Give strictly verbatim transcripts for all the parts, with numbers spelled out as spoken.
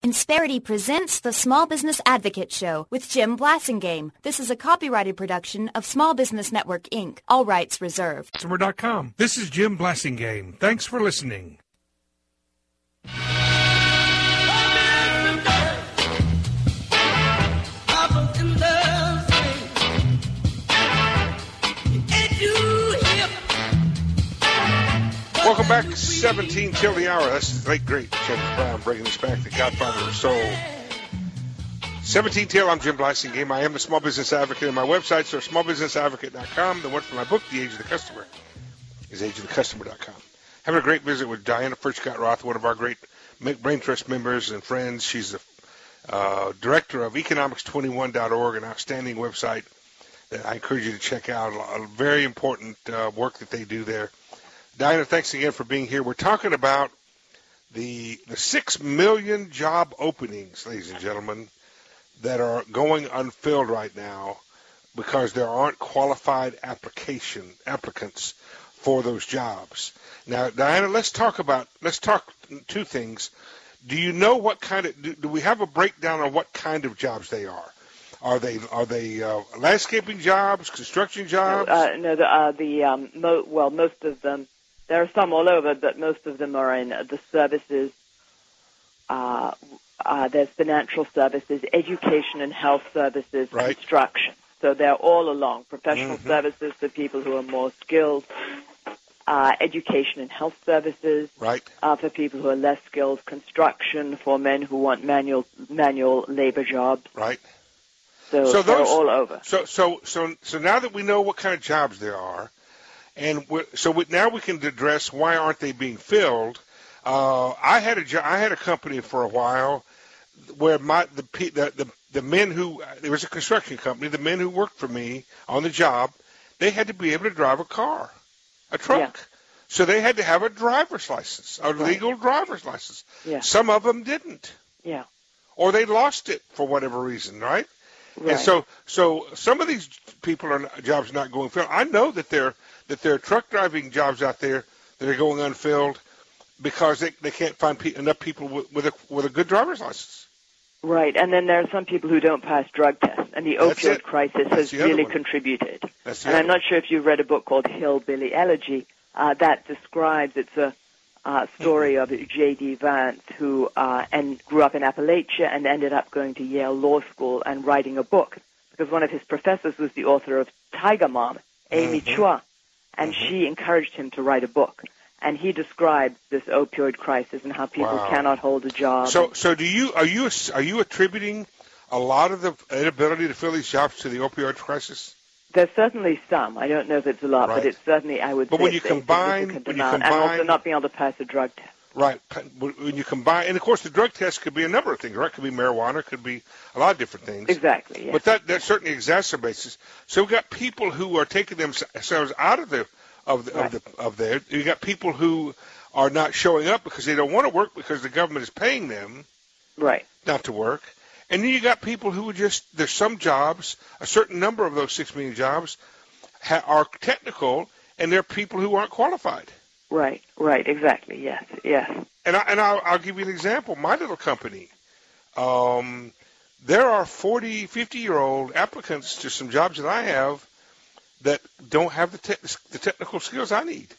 Insperity presents the Small Business Advocate Show with Jim Blasingame. This is a copyrighted production of Small Business Network, Incorporated. All rights reserved. Customer dot com. This is Jim Blasingame. Thanks for listening. Welcome back, seventeen till the hour. That's the late, great James Brown bringing us back, the Godfather of Soul. seventeen till, I'm Jim Blasingame. I am a small business advocate, and my websites are small business advocate dot com. The one for my book, The Age of the Customer, is age of the customer dot com. Having a great visit with Diana Furchtgott-Roth, one of our great Brain Trust members and friends. She's the uh, director of economics twenty-one dot org, an outstanding website that I encourage you to check out. A very important uh, work that they do there. Diana, thanks again for being here. We're talking about the the six million job openings, ladies and gentlemen, that are going unfilled right now because there aren't qualified application applicants for those jobs. Now, Diana, let's talk about let's talk two things. Do you know what kind of do, do we have a breakdown on what kind of jobs they are? Are they are they uh, landscaping jobs, construction jobs? No, uh, no the, uh, the um, mo- well, most of them. There are some all over, but most of them are in the services. Uh, uh, there's financial services, education and health services, right. Construction. So they're all along. Professional mm-hmm. services for people who are more skilled. Uh, education and health services right. uh, for people who are less skilled. Construction for men who want manual manual labor jobs. Right. So, so they're those, all over. So so so so now that we know what kind of jobs there are. And we're, so we, now we can address why aren't they being filled. Uh, I had a jo- I had a company for a while where my the, the the the men who there was a construction company. The men who worked for me on the job, they had to be able to drive a car, a truck. Yeah. So they had to have a driver's license, a right. legal driver's license. Yeah. Some of them didn't. Yeah. Or they lost it for whatever reason, right? Right. And so so some of these people are not, jobs not going filled. I know that they're that there are truck driving jobs out there that are going unfilled because they, they can't find pe- enough people with, with, a, with a good driver's license. Right, and then there are some people who don't pass drug tests, and the That's opioid it. crisis That's has really one. contributed. That's the and other I'm not one. sure if you've read a book called Hillbilly Elegy uh, that describes, it's a uh, story of J D Vance, who uh, and grew up in Appalachia and ended up going to Yale Law School and writing a book, because one of his professors was the author of Tiger Mom, Amy mm-hmm. Chua. And mm-hmm. she encouraged him to write a book. And he described this opioid crisis and how people wow. cannot hold a job. So, so do you are you are you attributing a lot of the inability to fill these jobs to the opioid crisis? There's certainly some. I don't know if it's a lot, right. but it's certainly, I would but say, when you it's combine, a significant when you amount. combine, and also not being able to pass a drug test. Right. When you combine, and of course the drug test could be a number of things, right? It could be marijuana, it could be a lot of different things. Exactly, yeah. But that, that certainly exacerbates this. So we've got people who are taking themselves out of the of the, right. of the of there. You got people who are not showing up because they don't want to work because the government is paying them right. not to work. And then you got people who are just, there's some jobs, a certain number of those six million jobs ha- are technical, and there are people who aren't qualified. Right, right, exactly, yes, yes. And, I, and I'll, I'll give you an example. My little company, um, there are forty, fifty-year-old applicants to some jobs that I have that don't have the, te- the technical skills I need.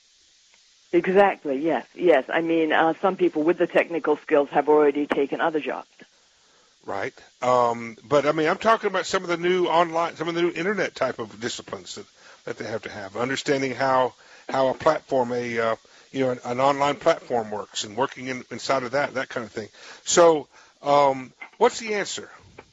Exactly, yes, yes. I mean, uh, some people with the technical skills have already taken other jobs. Right. Um, but, I mean, I'm talking about some of the new online, some of the new Internet type of disciplines that, that they have to have, understanding how how a platform, a uh, you know, an, an online platform works and working in, inside of that, that kind of thing. So um, what's the answer?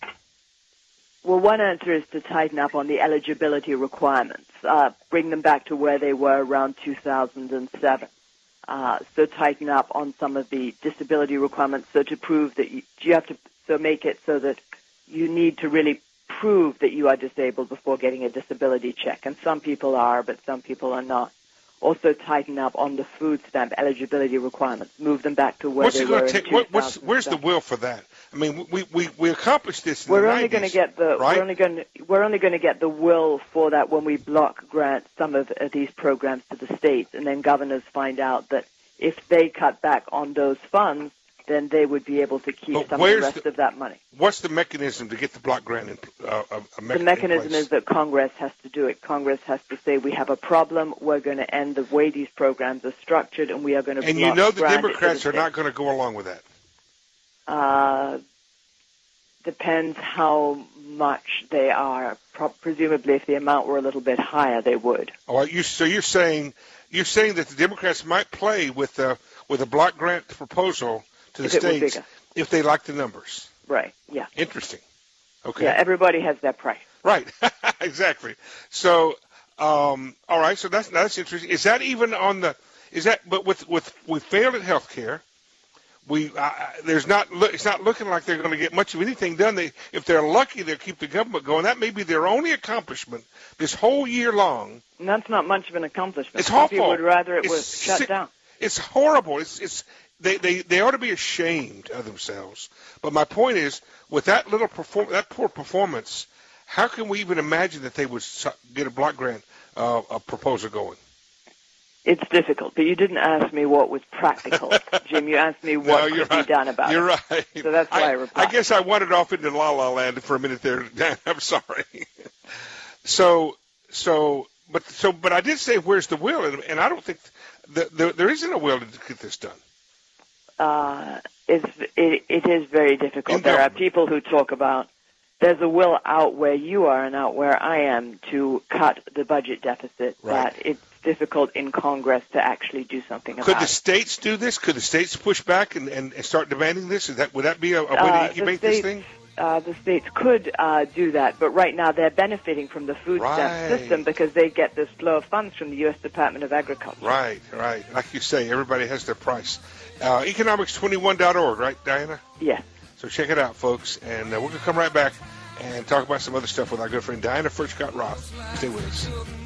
Well, one answer is to tighten up on the eligibility requirements, uh, bring them back to where they were around two thousand seven. Uh, so tighten up on some of the disability requirements. So to prove that you, you have to, so make it so that you need to really prove that you are disabled before getting a disability check. And some people are, but some people are not. Also tighten up on the food stamp eligibility requirements. Move them back to where what's they it were take, in what, what's, Where's the will for that? I mean, we we, we accomplished this in we're the only nineties, going to get the right? we're only going to we're only going to get the will for that when we block grant some of uh, these programs to the states, and then governors find out that if they cut back on those funds, then they would be able to keep But some of the where's rest the- of that money. What's the mechanism to get the block grant in, uh, a, a me- The mechanism in place? is that Congress has to do it. Congress has to say, we have a problem, we're going to end the way these programs are structured, and we are going to And block you know the grant it to Democrats the are not states. going to go along with that. Uh, depends how much they are. Pro- presumably, if the amount were a little bit higher, they would. All right, you, so you're saying you're saying that the Democrats might play with the with a block grant proposal to the If it were states bigger. if they like the numbers. Right, yeah. Interesting. Okay. Yeah, everybody has their price. Right. Exactly. So, um, all right. So that's that's interesting. Is that even on the? Is that? But with with we failed at healthcare. We uh, there's not look, it's not looking like they're going to get much of anything done. They if they're lucky, they'll keep the government going. That may be their only accomplishment this whole year long. And that's not much of an accomplishment. It's Some awful. people would rather it It's was shut sick. down. It's horrible. It's it's they, they, they ought to be ashamed of themselves. But my point is, with that little perform that poor performance, how can we even imagine that they would su- get a block grant uh, a proposal going? It's difficult, but you didn't ask me what was practical, Jim. You asked me what No, you're could right. be done about You're it. right. So that's why I, I replied. I guess I wandered off into La La Land for a minute there. Dan, I'm sorry. so so but so but I did say where's the will, and, and I don't think the, the, there isn't a will to get this done. Uh, it's, it, it is very difficult. In There are government. people who talk about there's a will out where you are and out where I am to cut the budget deficit, Right. but it's difficult in Congress to actually do something Could about the it. states do this? Could the states push back and, and, and start demanding this? Is that would that be a, a way Uh, to the incubate this states- thing? Uh, the states could uh, do that, but right now they're benefiting from the food Right. stamp system because they get this flow of funds from the U S Department of Agriculture. Right, right. Like you say, everybody has their price. Uh, economics twenty-one dot org, right, Diana? Yes. So check it out, folks. And uh, we're going to come right back and talk about some other stuff with our good friend Diana Furchgott Roth. Stay with us.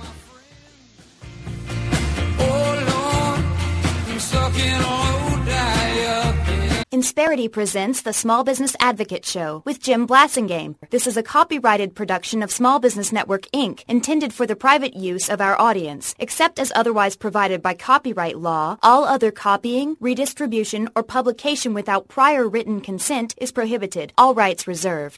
Insperity presents the Small Business Advocate Show with Jim Blassingame. This is a copyrighted production of Small Business Network, Incorporated, intended for the private use of our audience. Except as otherwise provided by copyright law, all other copying, redistribution, or publication without prior written consent is prohibited. All rights reserved.